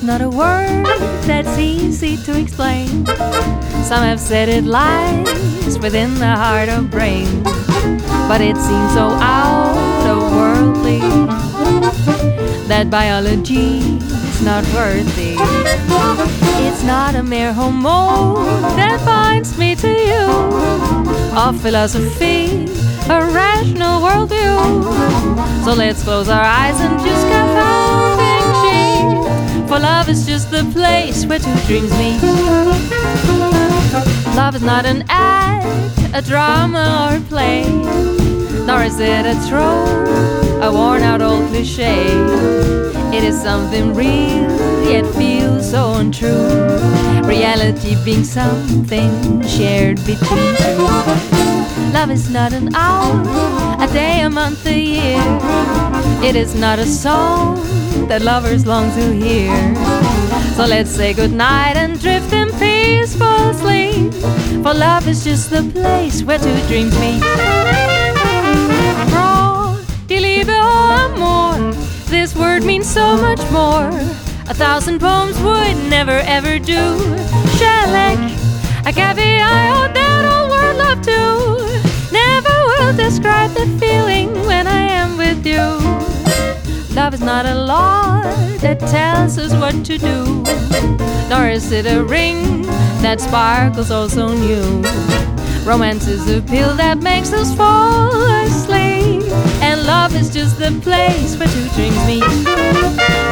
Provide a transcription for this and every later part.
not a word that's easy to explain. Some have said it lies within the heart or brain, but it seems so out of worldly that biology's not worthy. It's not a mere hormone that binds me to you, or philosophy, a rational worldview. So let's close our eyes and just get feng shui, for love is just the place where two dreams meet. Love is not an act, a drama or a play, nor is it a trope, a worn-out old cliche. It is something real, yet feels so untrue, reality being something shared between two. Love is not an hour, a day, a month, a year. It is not a song that lovers long to hear. So let's say goodnight and drift in peaceful sleep, for love is just the place where two dreams meet. Bra, die Liebe, oh amor, this word means so much more. 1,000 poems would never ever do. Shellac, agape, oh that old word love too, never will describe the feeling when I am with you. Love is not a law that tells us what to do, nor is it a ring that sparkles oh so new. Romance is a pill that makes us fall asleep, and love is just the place where two dreams meet.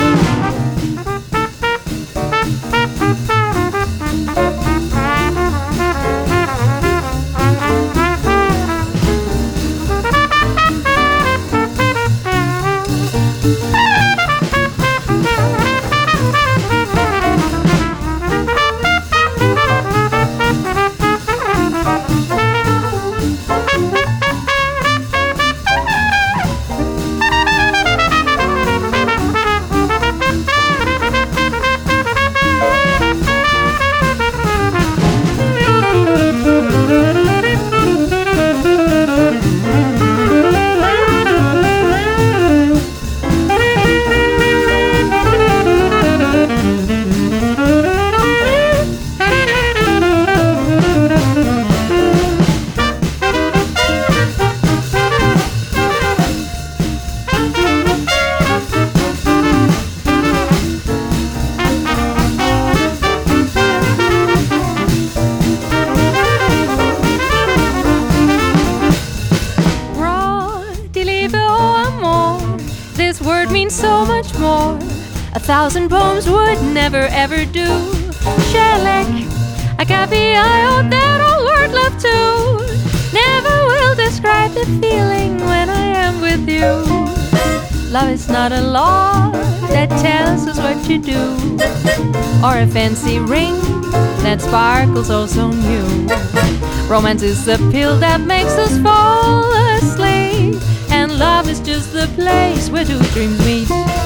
This word means so much more. 1,000 poems would never ever do. Shellac, agape, oh that old word love too, never will describe the feeling when I am with you. Love is not a law that tells us what to do, or a fancy ring that sparkles oh so new. Romance is a pill that makes us fall asleep, and love is just the place where two dreams meet.